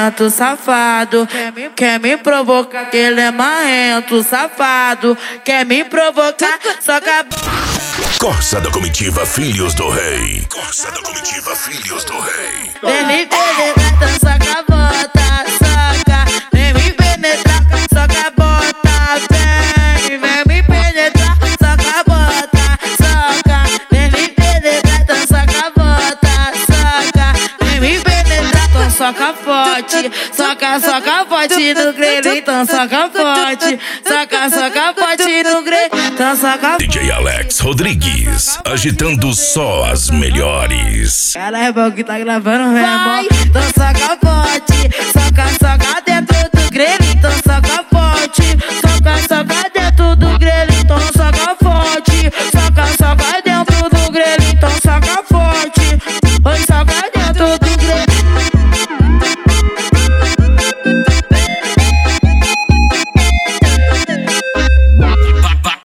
marrento, safado. Quer me provocar, que ele é marrento, safado. Quer me provocar, soca Corsa da Comitiva Filhos do Rei. Corsa da Comitiva Filhos do Rei. Vem me penetrar, soca, bota, soca. Vem me penetrar, soca, bota, vem. Vem me penetrar, soca, bota, soca. Vem me penetrar, soca, bota, soca. Vem me penetrar, então soca forte. Soca, soca forte no grelho, então soca forte. Soca, soca forte no grelho, então soca forte. DJ Alex Rodrigues, agitando só as melhores. Caralho, o que tá gravando mesmo? Então soca forte.